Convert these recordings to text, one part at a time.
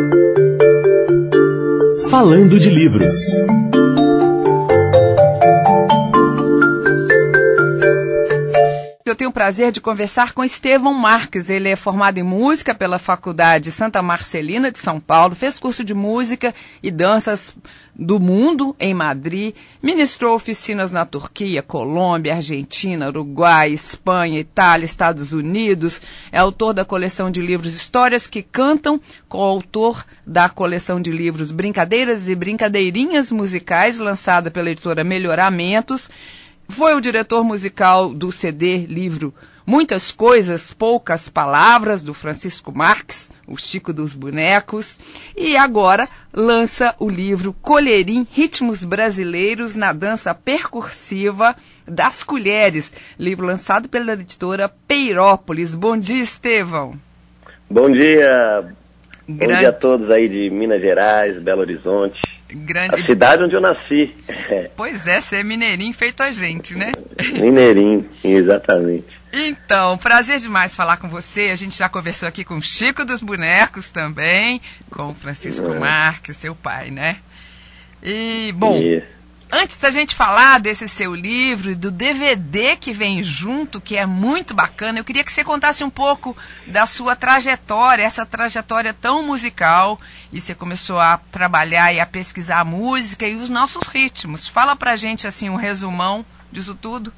Falando de livros. Eu tenho o prazer de conversar com Estevão Marques. Ele é formado em música pela Faculdade Santa Marcelina de São Paulo, fez curso de música e danças do mundo em Madrid, ministrou oficinas na Turquia, Colômbia, Argentina, Uruguai, Espanha, Itália, Estados Unidos, é autor da coleção de livros Histórias que Cantam, coautor da coleção de livros Brincadeiras e Brincadeirinhas Musicais, lançada pela editora Melhoramentos, foi o diretor musical do CD livro Muitas Coisas, Poucas Palavras, do Francisco Marques, o Chico dos Bonecos, e agora lança o livro Colherim, Ritmos Brasileiros na Dança Percursiva das Colheres, livro lançado pela editora Peirópolis. Bom dia, Estevão. Bom dia. Bom dia a todos aí de Minas Gerais, Belo Horizonte. A cidade onde eu nasci. Pois é, você é mineirinho feito a gente, né? Mineirinho, exatamente. Então, prazer demais falar com você. A gente já conversou aqui com o Chico dos Bonecos também, com o Francisco Marques, seu pai, né? E, bom, antes da gente falar desse seu livro e do DVD que vem junto, que é muito bacana, eu queria que você contasse um pouco da sua trajetória, essa trajetória tão musical, e você começou a trabalhar e a pesquisar a música e os nossos ritmos. Fala pra gente, assim, um resumão disso tudo.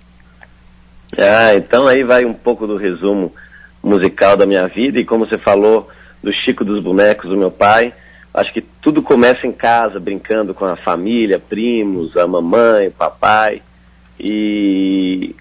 Então aí vai um pouco do resumo musical da minha vida, e como você falou do Chico dos Bonecos, do meu pai, acho que tudo começa em casa, brincando com a família, primos, a mamãe, o papai, e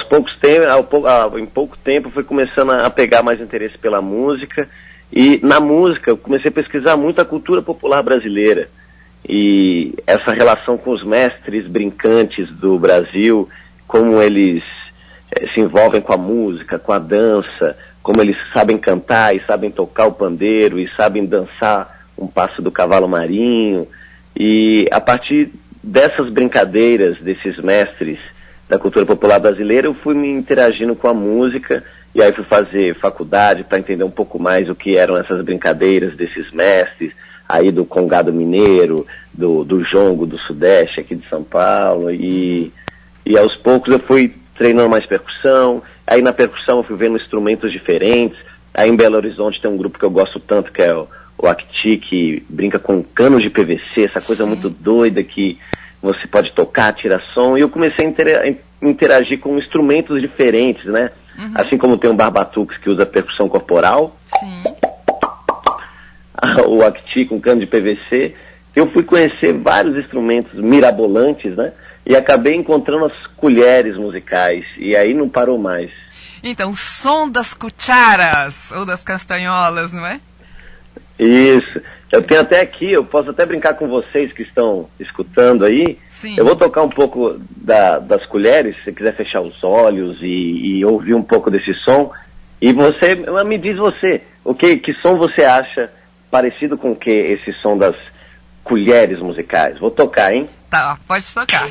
em pouco tempo fui começando a pegar mais interesse pela música, e na música eu comecei a pesquisar muito a cultura popular brasileira, e essa relação com os mestres brincantes do Brasil, como eles se envolvem com a música, com a dança, como eles sabem cantar e sabem tocar o pandeiro e sabem dançar um passo do cavalo marinho. E a partir dessas brincadeiras desses mestres da cultura popular brasileira, eu fui me interagindo com a música, e aí fui fazer faculdade para entender um pouco mais o que eram essas brincadeiras desses mestres, aí do Congado Mineiro, do jongo do Sudeste aqui de São Paulo, e aos poucos eu fui treinando mais percussão. Aí na percussão eu fui vendo instrumentos diferentes. Aí em Belo Horizonte tem um grupo que eu gosto tanto, que é o Acti, que brinca com canos de PVC, essa coisa muito doida que você pode tocar, tirar som. E eu comecei a interagir com instrumentos diferentes, né? Assim como tem o Barbatux, que usa percussão corporal. Sim. O Acti com cano de PVC. Eu fui conhecer vários instrumentos mirabolantes, né? E acabei encontrando as colheres musicais, e aí não parou mais. Então, o som das cucharas, ou das castanholas, não é? Isso. Eu tenho até aqui, eu posso até brincar com vocês que estão escutando aí. Sim. Eu vou tocar um pouco das colheres, se você quiser fechar os olhos e ouvir um pouco desse som. E você, me diz você, que som você acha parecido com que esse som das colheres musicais? Vou tocar, hein? Tá, pode tocar.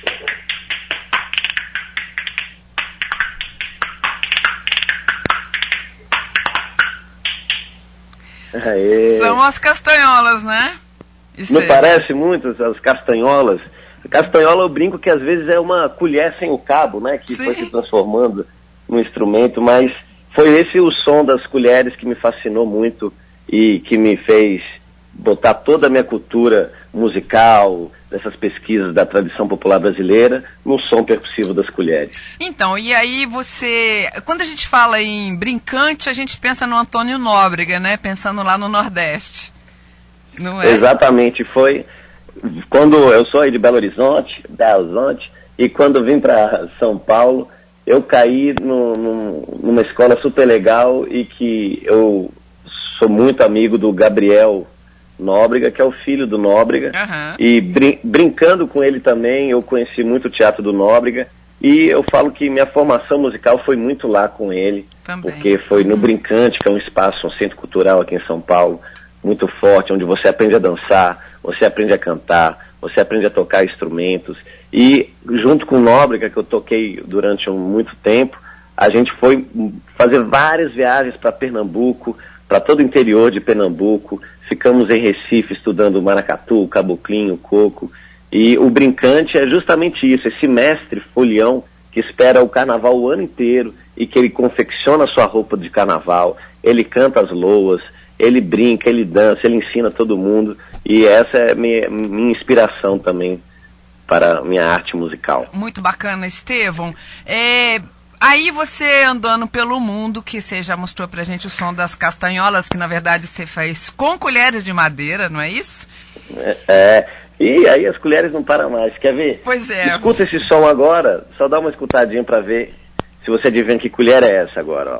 Aê. São as castanholas, né? Não parece muito as castanholas? Castanhola eu brinco que às vezes é uma colher sem o cabo, né? Que foi se transformando num instrumento, mas foi esse o som das colheres que me fascinou muito e que me fez botar toda a minha cultura musical, dessas pesquisas da tradição popular brasileira, no som percussivo das colheres. Então, e aí quando a gente fala em brincante, a gente pensa no Antônio Nóbrega, né? Pensando lá no Nordeste, não é? Exatamente, foi quando eu sou aí de Belo Horizonte, e quando vim para São Paulo, eu caí numa escola super legal, e que eu sou muito amigo do Gabriel Nóbrega, que é o filho do Nóbrega, e brincando com ele também, eu conheci muito o teatro do Nóbrega, e eu falo que minha formação musical foi muito lá com ele, porque foi no Brincante, que é um espaço, um centro cultural aqui em São Paulo, muito forte, onde você aprende a dançar, você aprende a cantar, você aprende a tocar instrumentos, e junto com o Nóbrega, que eu toquei durante muito tempo, a gente foi fazer várias viagens para Pernambuco, para todo o interior de Pernambuco, ficamos em Recife estudando o maracatu, o caboclinho, o coco. E o brincante é justamente isso, esse mestre folião que espera o carnaval o ano inteiro e que ele confecciona a sua roupa de carnaval, ele canta as loas, ele brinca, ele dança, ele ensina todo mundo. E essa é minha inspiração também para a minha arte musical. Muito bacana, Estevão. Aí você andando pelo mundo, que você já mostrou pra gente o som das castanholas, que na verdade você fez com colheres de madeira, não é isso? E aí as colheres não param mais, quer ver? Pois é. Escuta esse som agora, só dá uma escutadinha pra ver se você adivinha que colher é essa agora, ó.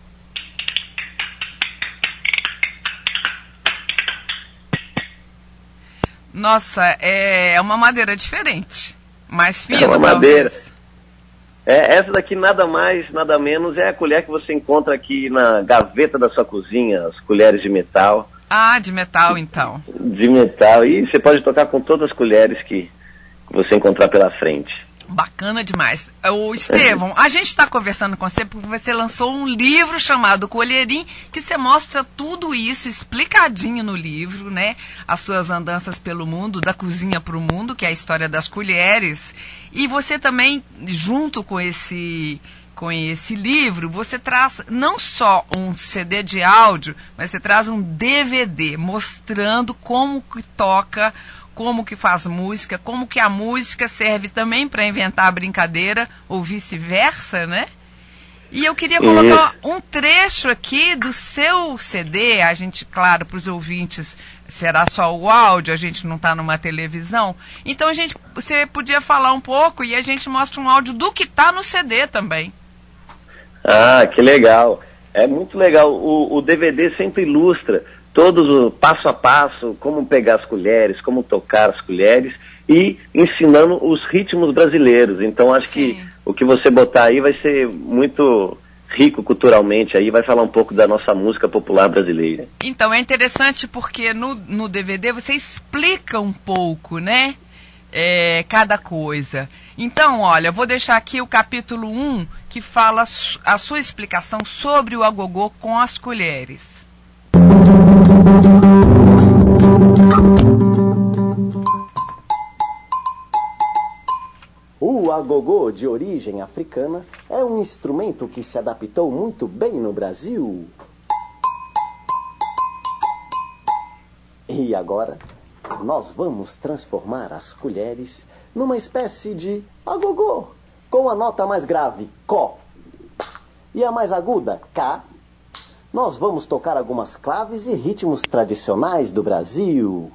Nossa, é uma madeira diferente, mais fina. É uma madeira. Essa daqui nada mais, nada menos é a colher que você encontra aqui na gaveta da sua cozinha, as colheres de metal. Ah, de metal então. De metal, e você pode tocar com todas as colheres que você encontrar pela frente. Bacana demais. O Estevão, a gente está conversando com você porque você lançou um livro chamado Colherim, que você mostra tudo isso explicadinho no livro, né? As suas andanças pelo mundo, da cozinha para o mundo, que é a história das colheres. E você também, junto com esse livro, você traz não só um CD de áudio, mas você traz um DVD mostrando como que toca, como que faz música, como que a música serve também para inventar a brincadeira, ou vice-versa, né? E eu queria colocar um trecho aqui do seu CD, a gente, claro, para os ouvintes, será só o áudio, a gente não está numa televisão. Então, você podia falar um pouco e a gente mostra um áudio do que está no CD também. Ah, que legal. É muito legal. O DVD sempre ilustra todos o passo a passo, como pegar as colheres, como tocar as colheres e ensinando os ritmos brasileiros. Então acho que o que você botar aí vai ser muito rico culturalmente, aí vai falar um pouco da nossa música popular brasileira. Então é interessante porque no DVD você explica um pouco, né? Cada coisa. Então, olha, vou deixar aqui o capítulo 1 que fala a sua explicação sobre o agogô com as colheres. O agogô, de origem africana, é um instrumento que se adaptou muito bem no Brasil. E agora, nós vamos transformar as colheres numa espécie de agogô, com a nota mais grave, Có, e a mais aguda, Cá. Nós vamos tocar algumas claves e ritmos tradicionais do Brasil.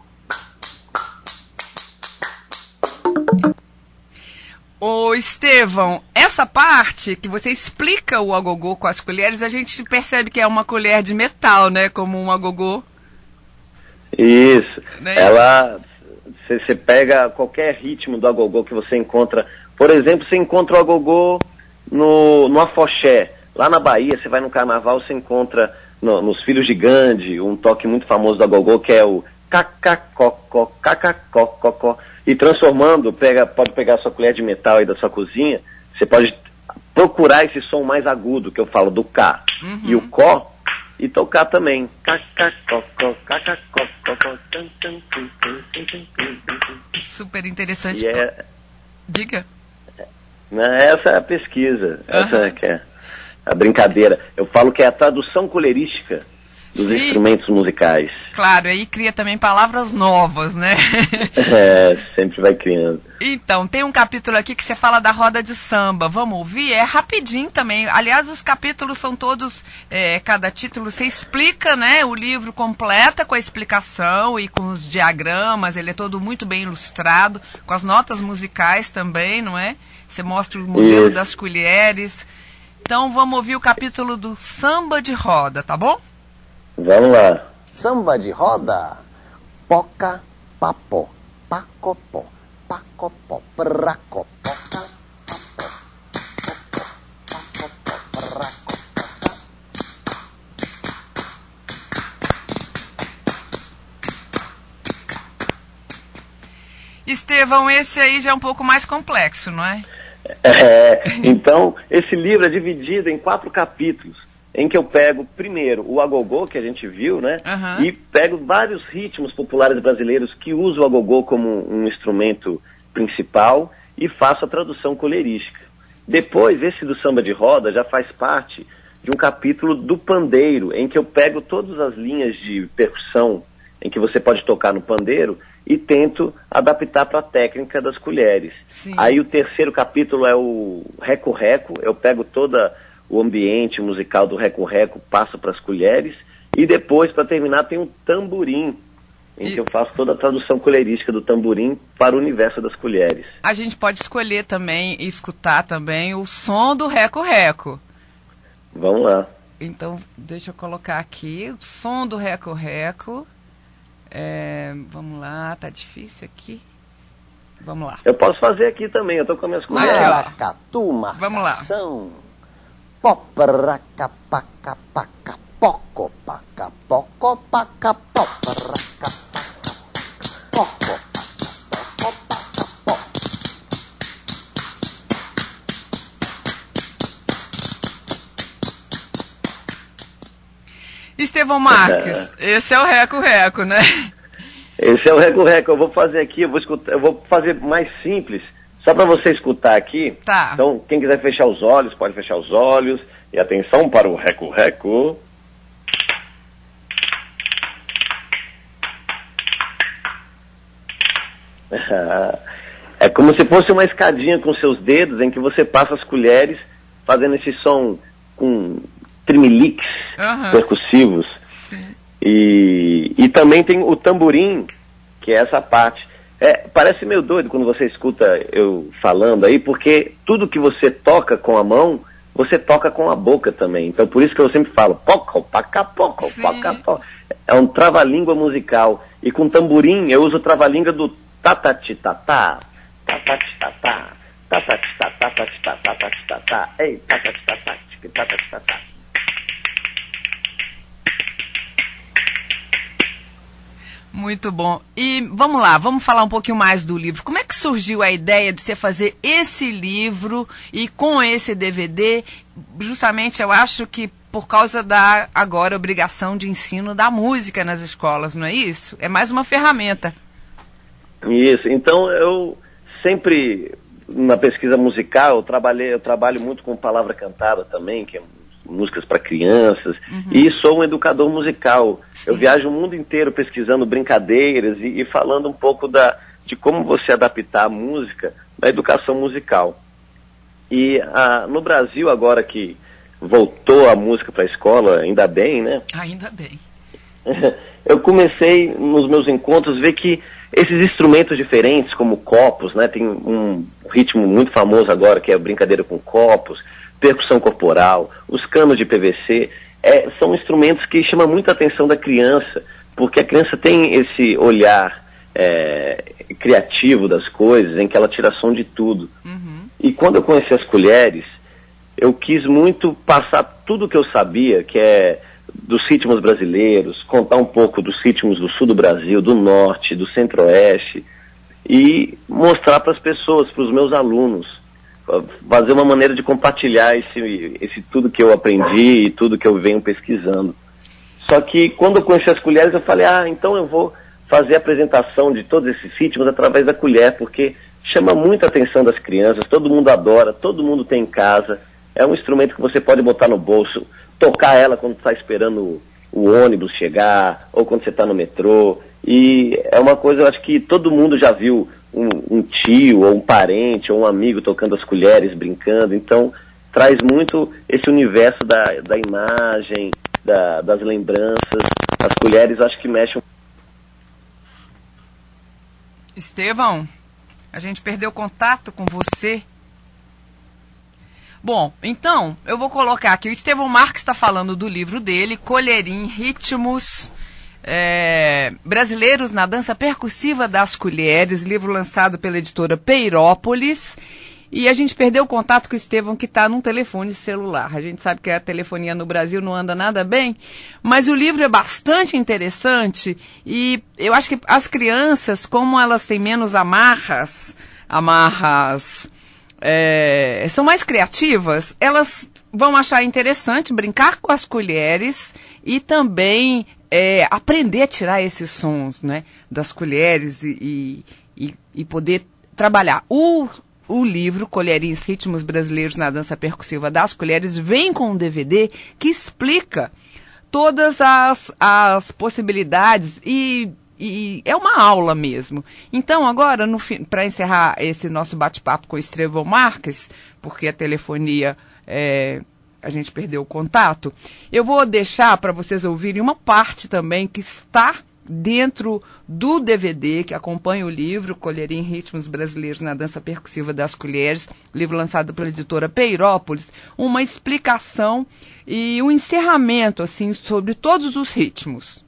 Ô Estevão, essa parte que você explica o agogô com as colheres, a gente percebe que é uma colher de metal, né? Como um agogô. Isso. Né? Você pega qualquer ritmo do agogô que você encontra. Por exemplo, você encontra o agogô no afoxé. Lá na Bahia, você vai no carnaval, você encontra nos Filhos de Gandhi, um toque muito famoso do agogô, que é o cacacocó, cacacocó. E transformando, pode pegar a sua colher de metal aí da sua cozinha, você pode procurar esse som mais agudo, que eu falo do Cá e o Có, e tocar também. Cacacocó, cacacocó. Super interessante. Diga. Essa é a pesquisa, essa que é a brincadeira. Eu falo que é a tradução colherística dos instrumentos musicais. Claro, aí cria também palavras novas, né? Sempre vai criando. Então, tem um capítulo aqui que você fala da roda de samba. Vamos ouvir? É rapidinho também. Aliás, os capítulos são todos, cada título você explica, né? O livro completa com a explicação e com os diagramas. Ele é todo muito bem ilustrado, com as notas musicais também, não é? Você mostra o modelo das colheres. Então, vamos ouvir o capítulo do samba de roda, tá bom? Vamos lá. Samba de roda. Poca, papó, pacopó, pacopó, pracopó, papó, pacopó, pracopó. Estevão, esse aí já é um pouco mais complexo, não é? Então, esse livro é dividido em 4 capítulos. em que eu pego, primeiro, o agogô, que a gente viu, né? E pego vários ritmos populares brasileiros que usam o agogô como um instrumento principal e faço a tradução colherística. Depois, esse do samba de roda já faz parte de um capítulo do pandeiro, em que eu pego todas as linhas de percussão em que você pode tocar no pandeiro e tento adaptar para a técnica das colheres. Sim. Aí o terceiro capítulo é o reco-reco, eu pego todo o ambiente musical do reco-reco, passo para as colheres, e depois, para terminar, tem um tamborim, em que eu faço toda a tradução colherística do tamborim para o universo das colheres. A gente pode escolher também e escutar também o som do reco-reco. Vamos lá. Então, deixa eu colocar aqui o som do reco-reco. Vamos lá, tá difícil aqui. Vamos lá. Eu posso fazer aqui também, eu tô com as minhas colheres. Maracatu, marcação. Popraca, paca, paca, poco, paca, poco, paca, popraca, poco, paca, poco. Estevão Marques, esse é o reco-reco, né? Esse é o reco-reco. Eu vou fazer aqui, eu vou fazer mais simples, só para você escutar aqui. Tá. Então, quem quiser fechar os olhos, pode fechar os olhos. E atenção para o reco-reco. É como se fosse uma escadinha com seus dedos, em que você passa as colheres, fazendo esse som com trimeliques percussivos. Sim. E também tem o tamborim, que é essa parte. Parece meio doido quando você escuta eu falando aí, porque tudo que você toca com a mão, você toca com a boca também. Então por isso que eu sempre falo, poco, paca, poco, paca, poco. É um trava-língua musical. E com tamborim eu uso o trava-língua do tatati-tatá, tatati-tatá, tatati-tatá, tatati-tatá, tatati-tatá, ei, tatati-tatá, tatati-tatá. Muito bom. E vamos lá, vamos falar um pouquinho mais do livro. Como é que surgiu a ideia de você fazer esse livro e com esse DVD? Justamente, eu acho que por causa da, agora, obrigação de ensino da música nas escolas, não é isso? É mais uma ferramenta. Isso. Então, eu sempre, na pesquisa musical, eu trabalho muito com palavra cantada também, que é músicas para crianças, e sou um educador musical. Sim. Eu viajo o mundo inteiro pesquisando brincadeiras e falando um pouco de como você adaptar a música na educação musical. E no Brasil, agora que voltou a música para a escola, ainda bem, né? Ainda bem. Eu comecei nos meus encontros ver que esses instrumentos diferentes, como copos, né? Tem um ritmo muito famoso agora que é a brincadeira com copos, percussão corporal, os canos de PVC, são instrumentos que chamam muita atenção da criança, porque a criança tem esse olhar criativo das coisas, em que ela tira som de tudo. E quando eu conheci as colheres, eu quis muito passar tudo o que eu sabia, que é dos ritmos brasileiros, contar um pouco dos ritmos do sul do Brasil, do norte, do centro-oeste, e mostrar para as pessoas, para os meus alunos, fazer uma maneira de compartilhar esse tudo que eu aprendi e tudo que eu venho pesquisando. Só que quando eu conheci as colheres, eu falei, então eu vou fazer a apresentação de todos esses ritmos através da colher, porque chama muita atenção das crianças, todo mundo adora, todo mundo tem em casa, é um instrumento que você pode botar no bolso, tocar ela quando está esperando o ônibus chegar, ou quando você está no metrô, e é uma coisa, eu acho que todo mundo já viu um tio, ou um parente, ou um amigo tocando as colheres, brincando. Então, traz muito esse universo da imagem, das lembranças. As colheres, acho que mexem. Estevão, a gente perdeu contato com você. Bom, então, eu vou colocar aqui. O Estevão Marques está falando do livro dele, Colherim, Ritmos Brasileiros na Dança Percussiva das Colheres, livro lançado pela editora Peirópolis. E a gente perdeu o contato com o Estevão, que está num telefone celular. A gente sabe que a telefonia no Brasil não anda nada bem, mas o livro é bastante interessante e eu acho que as crianças, como elas têm menos amarras, são mais criativas, elas vão achar interessante brincar com as colheres e também aprender a tirar esses sons, né, das colheres e poder trabalhar. O livro Colherinhos, Ritmos Brasileiros na Dança Percussiva das Colheres vem com um DVD que explica todas as possibilidades e é uma aula mesmo. Então, agora, para encerrar esse nosso bate-papo com o Estevão Marques, porque a telefonia, a gente perdeu o contato, eu vou deixar para vocês ouvirem uma parte também que está dentro do DVD que acompanha o livro Colherinhos, Ritmos Brasileiros na Dança Percussiva das Colheres, livro lançado pela editora Peirópolis, uma explicação e um encerramento assim sobre todos os ritmos.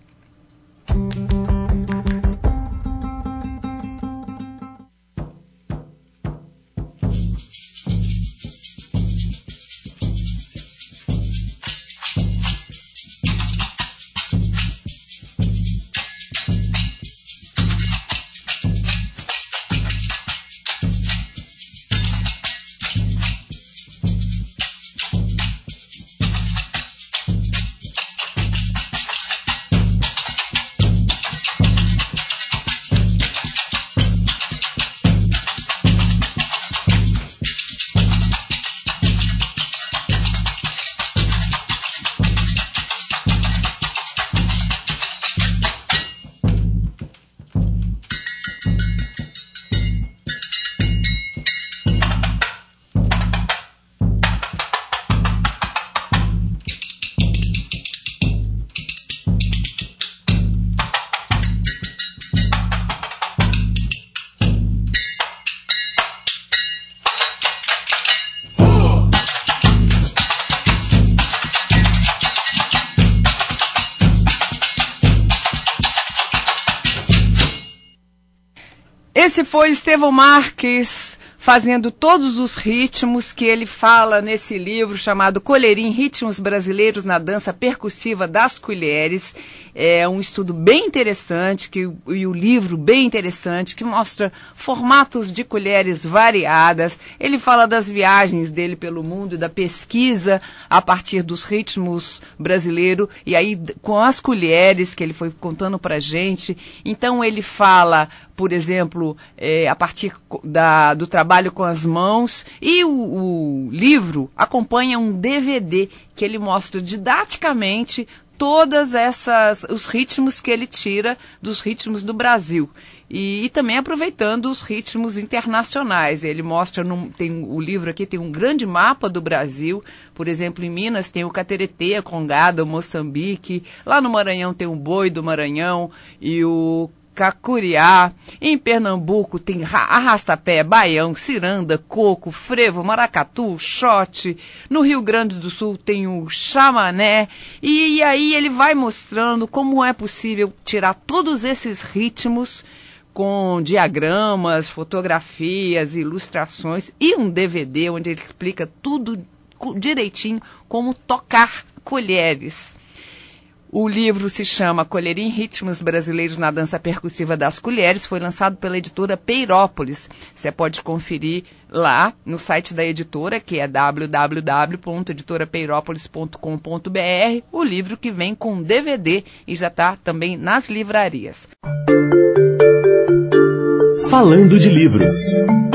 Esse foi Estevão Marques fazendo todos os ritmos que ele fala nesse livro chamado Colherinhos, Ritmos Brasileiros na Dança Percussiva das Colheres. É um estudo bem interessante e o livro bem interessante que mostra formatos de colheres variadas. Ele fala das viagens dele pelo mundo e da pesquisa a partir dos ritmos brasileiros e aí com as colheres que ele foi contando pra gente. Então ele fala, por exemplo, a partir do trabalho com as mãos, e o livro acompanha um DVD que ele mostra didaticamente todas os ritmos que ele tira dos ritmos do Brasil. E também aproveitando os ritmos internacionais. Ele mostra, o livro aqui tem um grande mapa do Brasil. Por exemplo, em Minas tem o cateretê, a congada, o Moçambique. Lá no Maranhão tem o boi do Maranhão e o cacuriá. Em Pernambuco tem arrastapé, baião, ciranda, coco, frevo, maracatu, xote. No Rio Grande do Sul tem o chamané. E aí ele vai mostrando como é possível tirar todos esses ritmos com diagramas, fotografias, ilustrações e um DVD onde ele explica tudo direitinho como tocar colheres. O livro se chama Colherinhos, Ritmos Brasileiros na Dança Percussiva das Colheres, foi lançado pela editora Peirópolis. Você pode conferir lá no site da editora, que é www.editorapeiropolis.com.br, o livro que vem com DVD e já está também nas livrarias. Falando de livros.